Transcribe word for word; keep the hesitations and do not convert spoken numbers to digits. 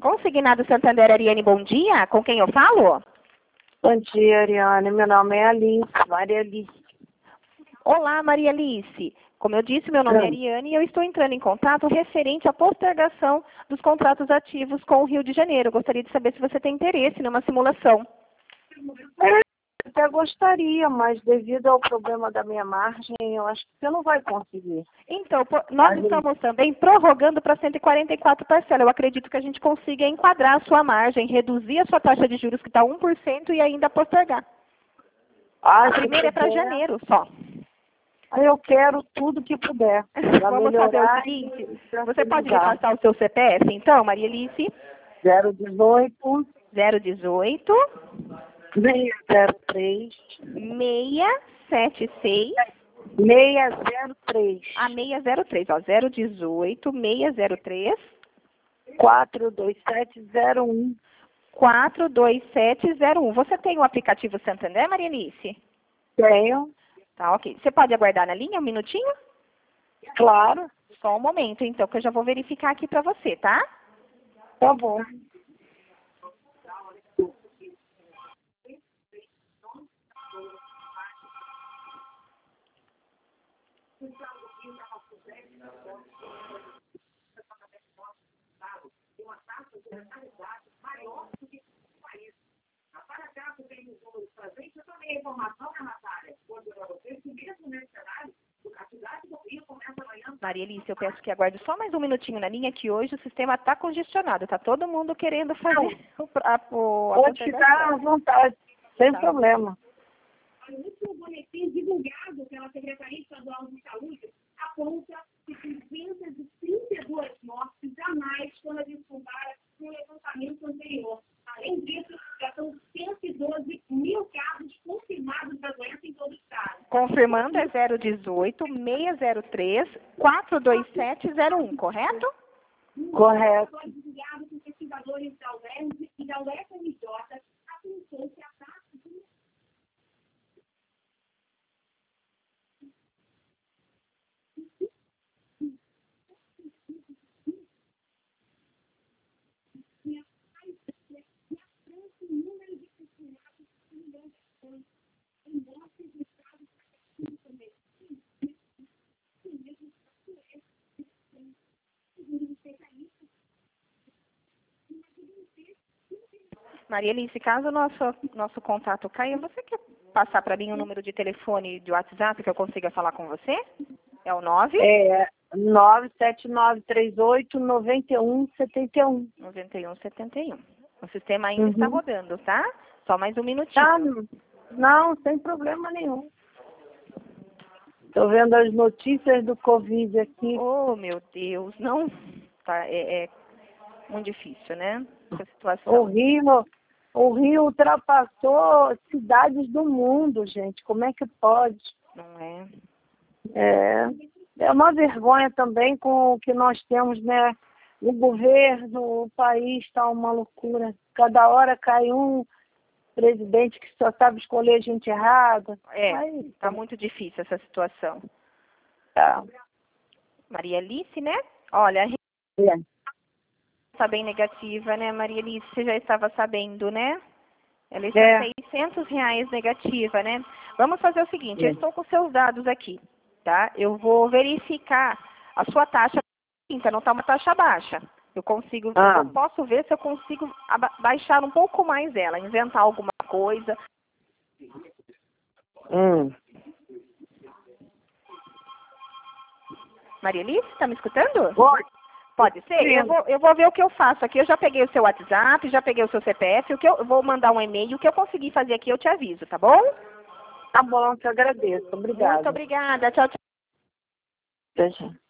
Consignado Santander, Ariane, bom dia. Com quem eu falo? Bom dia, Ariane. Meu nome é Alice, Maria Alice. Olá, Maria Alice. Como eu disse, meu nome é Ariane e eu estou entrando em contato referente à postergação dos contratos ativos com o Rio de Janeiro. Eu gostaria de saber se você tem interesse numa simulação. Eu até gostaria, mas devido ao problema da minha margem, eu acho que você não vai conseguir. Então, nós estamos também prorrogando para cento e quarenta e quatro parcelas. Eu acredito que a gente consiga enquadrar a sua margem, reduzir a sua taxa de juros, que está um por cento, e ainda postergar. Ah, a primeira é para janeiro só. Eu quero tudo que puder. Vamos fazer o seguinte, você pode me passar o seu C P F, então, Maria Alice? zero dezoito. zero dezoito. seis zero três. seis sete seis. seis zero três. A seis zero três, ó, zero dezoito, seis zero três. quatro dois sete zero um. quatro dois sete zero um. Você tem o aplicativo Santander, Maria Alice? Tenho. Tá, ok. Você pode aguardar na linha um minutinho? Claro. Só um momento, então, que eu já vou verificar aqui para você, tá? Tá bom. Maria Alice, eu peço que aguarde só mais um minutinho na linha, que hoje o sistema está congestionado. Está todo mundo querendo fazer o, a, o, a Pode ficar à vontade, sem tá. problema. O último boletim divulgado pela Secretaria Estadual de Saúde aponta que duzentas e trinta e duas mortes a mais quando a gente compara com o levantamento anterior. Além disso, já são cento e doze mil casos confirmados da doença em todo o estado. Confirmando, é zero dezoito, seis zero três, quatro dois sete zero um, correto? Correto. Foi divulgado por pesquisadores da U E R J e da U F M J, apontou que a taxa de Maria Alice, caso o nosso, nosso contato caia, você quer passar para mim o número de telefone de WhatsApp que eu consiga falar com você? É o nove? É nove sete nove três oito nove um sete um. nove um sete um. O sistema ainda está Uhum. rodando, tá? Só mais um minutinho. Tá, não, sem problema nenhum. Estou vendo as notícias do Covid aqui. Oh, meu Deus, não. Tá, é, é muito difícil, né? Essa situação. O Rio, o Rio ultrapassou cidades do mundo, gente. Como é que pode? Não é? É, é uma vergonha também com o que nós temos, né? O governo, o país está uma loucura. Cada hora cai um presidente que só sabe escolher gente errada. É, Aí, tá muito difícil essa situação. tá. Maria Alice, né? Olha, a É. está bem negativa, né, Maria Alice? Você já estava sabendo, né? Ela está É. seiscentos reais negativa, né? Vamos fazer o seguinte, É. eu estou com seus dados aqui, tá? Eu vou verificar a sua taxa, não está uma taxa baixa. Eu consigo, Ah. eu posso ver se eu consigo aba- baixar um pouco mais ela, inventar alguma coisa. Hum. Maria Alice, está me escutando? Oi. Pode ser? Sim. Eu vou, eu vou ver o que eu faço aqui. Eu já peguei o seu WhatsApp, já peguei o seu C P F. O que eu, eu vou mandar um e-mail. O que eu conseguir fazer aqui, eu te aviso, tá bom? Tá bom, te agradeço. Obrigada. Muito obrigada. Tchau, tchau. Tchau, tchau.